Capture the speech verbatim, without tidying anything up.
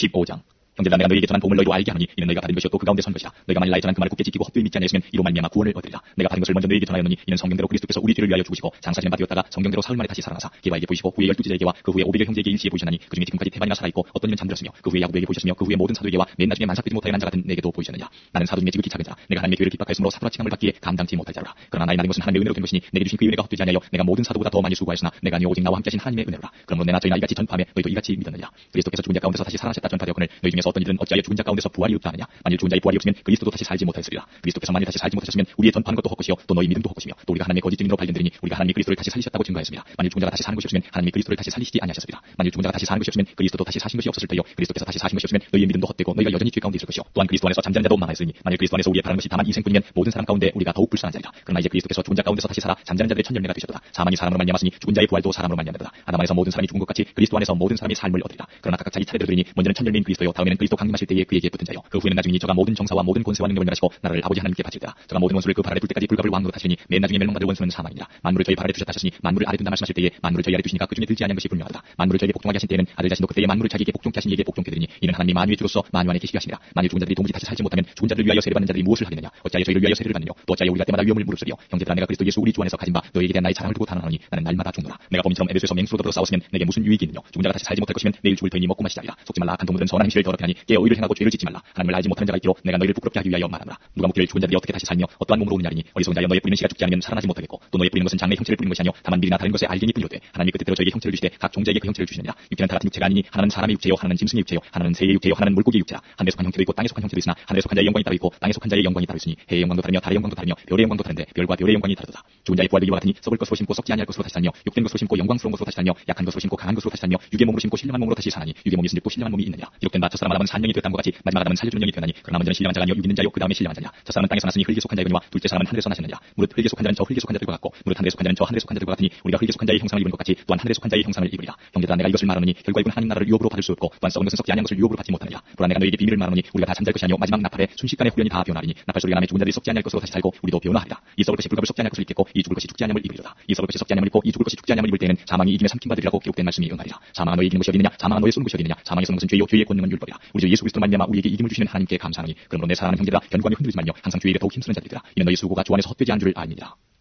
십오 장. 형제들아 내가 너희에게 전한 복음을 너희도 알게 하노니 이는 너희가 받은 것이요 또 그 가운데 선 것이라. 너희가 만일 나의 전한 그 말을 굳게 지키고 헛되이 믿지 아니하시면 이로 말미암아 구원을 얻으리라. 내가 받은 것을 먼저 너희에게 전하였노니 이는 성경대로 그리스도께서 우리 죄를 위하여 죽으시고 장사지는 바 되었다가 성경대로 사흘 만에 다시 살아나사 게바에게 보이시고 그 후에 열두 제자에게와 그 후에 오백여 형제에게 일시에 보이셨나니 그 중에 지금까지 태반이나 살아있고 어떤 이는 잠들었으며 그 후에 야고보에게 보이셨으며 그 후에 모든 사도에게와 맨 나중에 만삭되지 못하여 난 자 같은 내게도 보이셨느냐. 나는 사도 중에 지극히 작은 자 내가 하나님의 교회를 핍박하였으므로 사도라 칭함을 받기에 감당치 못할 자로라. 그러나 나의 나된 것은 하나님의 은혜로 된 것이니 내게 주신 그 은혜가 헛되지 아니하여 내가 모든 사도보다 더 많이 수고하였으나 내가 아니오 오직 나와 함께 하신 하나님의 은혜로라. 그러므로 내나 저희나 이같이 전파하며 너희도 이같이 믿었느냐. 그리스도께서 죽은 자 가운데서 다시 살아나셨다 전파되었거늘 너희 중에서 어떤 이들은 어찌하여 죽은 자 가운데서 부활이 없다 하느냐. 만일 죽은 자의 부활이 없으면 그리스도도 다시 살지 못하였으리라. 그리스도께서 만일 다시 살지 못하셨으면 우리의 전파하는 것도 헛것이요 또 너희 믿음도 헛것이며 또 우리가 하나님의 거짓 증인으로 발견되리니 우리가 하나님이 그리스도를 다시 살리셨다고 증거하였습니다. 만일 죽은 자가 다시 사는 것이 없으면 하나님이 그리스도를 다시 살리시지 아니하셨으리라. 만일 죽은 자가 다시 사는 것이 없으면 그리스도도 다시 사신 것이 없었을 때요 그리스도께서 다시 사신 것이 없으면 너희의 믿음도 헛되고 너희가 여전히 죄 가운데 있을 것이요 또한 그리스도 안에서 잠자는 자도 많아있으니 만일 그리스도 안에서 우리의 바라는 것이 다만 이생뿐이면 모든 사람 가운데 우리가 더욱 불쌍한 자리라. 그러나 이제 그리스도께서 죽은 자 가운데서 다시 살아 잠자는 자들의 첫 열매가 되셨도다. 사망이 사람으로 말미암았으니 죽은 자의 부활도 사람으로 말미암았다. 아담 안에서 모든 사람이 죽은 것 같이 그리스도 안에서 모든 사람이 삶을 얻으리라. 그러나 각각 자기 차례대로 되니 먼저는 첫 열매인 그리스도요 다음에는 그리스도 강림하실 때에 그에게 붙은 자요 그 후에는 나중이니 저가 모든 정사와 모든 권세와 능력을 멸하시고 나라를 아버지 하나님께 바치리라. 저가 모든 원수를 그 발 아래 둘 때까지 불갑을 왕으로 다시니 맨 나중에 멸망받을 원수는 사망이라. 만물을 저희 발 아래 두셨다 하셨으니 만물을 아래 둔다 말씀하실 때에 만물을 저희 아래 두시니까 그 중에 들지 아니한 것이 분명하다. 만물을 저에게 복종하게 하신 때에는 아들 자신도 그때에 만물을 자기에게 복종케 하신 이에게 복종케 되리니 이는 하나님이 만유의 주로서 만유 안에 계시게 하시니라. 만일 죽은 자들이 도무지 다시 살지 못하면 죽은 자들을 위하여 세례받는 자들이 무엇을 하겠느냐. 어찌하여 저희를 위하여 세례를 받느냐. 또 어찌하여 우리가 때마다 위험을 무릅쓰리요. 형제들아 내가 그리스도 예수 우리 주 안에서 가진 바 너희에게 대한 나의 자랑을 두고 단언하노니 나는 날마다 죽노라. 내가 범인처럼 에베소에서 맹수로 더불어 싸웠으면 내게 무슨 유익이 있느냐. 죽은 자가 다시 살지 못할 것이면 내일 죽을 터이니 먹고 마시자리라. 속지 말라. 악한 동물은 선한 행실을 더럽게 하니 깨어 의를 행하고 죄를 짓지 말라. 하나님을 알지 못하는 자가 있기로 내가 너희를 부끄럽게 하기 위하여 말하노라. 누가 묻기를 죽은 자들이 어떻게 다시 살며 어떠한 몸으로 오느냐리니 어리석은 자여 너의 뿌리는 씨가 죽지 않으면 살아나지 못하겠고 또 너의 뿌리는 것은 장래 형체를 뿌리는 것이 아니요 다만 미리나 다른 것에 알갱이 뿐이로되 하나님이 그 뜻대로 저에게 형체를 주시되 각 종자에게 그 형체를 주시느니라. 육체는 다 같은 육체가 아니니 하나는 사람의 육체요 하나는 짐승의 육체요 하나는 새의 육체요 하나는 물고기의 육체라. 하늘에 속한 형체도 있고 땅에 속한 형체도 있으나 하늘에 속한 자의 영광이 따로 있고 땅에 속한 자의 영광이 따로 있으니 해의 영광도 다르며 달의 영광도 다르며 별의 영광도 다른데 별과 별의 영광이 다르다. 죽은 자의 부활도 이와 같으니 썩을 것으로 심고 썩지 아니할 것으로 다시 살며 육된 것으로 심고 영광스러운 것으로 다시 살며 약한 것으로 심고 강한 것으로 다시 살며 육의 몸으로 심고 신령한 몸으로 다시 사나니 육의 몸이 신liv고 신령한 몸이 있느냐. 기록된 바 첫사람 아담은 산령이 되었다는 것 같이 마지막 아담은 살려주는 영이 되었나니 그러나 먼저는 신령한 자가 아니요 육 있는 자요 그 다음에 신령한 자냐. 첫사람은 땅에서 났으니 흙에 속한 자이거니와 둘째 사람은 하늘에서 나셨느냐. 무릇 흙에 속한 자는 저 흙에 속한 자들과 같고 무릇 하늘에 속한 자는 저 하늘에 속한 자들과 같으니 우리가 흙에 속한 자의 형상을 입은 것 같이 또한 하늘에 속한 자의 형상을 입으리라. 형제들아 내가 이것을 말하노니 결과이군 하나님 나라를 유업으로 받을 수 없고 또한 썩은 것은 썩지 아니한 것을 유업으로 받지 못하느냐. 보라 내가 너희에게 비밀을 말하노니 우리가 다 잠잘 것이 아니요 마지막 나팔에 순식간에 후련히 다 변하리니 나팔 소리가 나면 죽은 자들이 썩지 아니할 것으로 다시 살고 우리도 변화하리라. 이 썩을 것이 불갑을 썩지 아니할 것을 입겠고 이 죽을 것이 죽지 아니함을 입으리로다. 이 썩을 것이 썩지 아니함을 입고 이 죽을 것이 죽지 아니함을 입을 때에는 사망이 이김에 삼킨 바들이라고 기록된 말씀이 응하리라. 사망아 너희 이기는 것이 어디느냐. 사망아 너의 쏘는 것이 어디느냐. 사망에 쏘는 것은 죄요 죄의 권능은 율법이라. 우리 주 예수 그리스도로 말미암아 우리에게 이김을 주시는 하나님께 감사하노니 그러므로 내 사랑하는 형제들아 견고하며 흔들리지 말며 항상 주의 일에 더욱 힘쓰는 자들이라. 이는 너희 수고가 주 안에서 헛되지 않은 줄을 알미니라.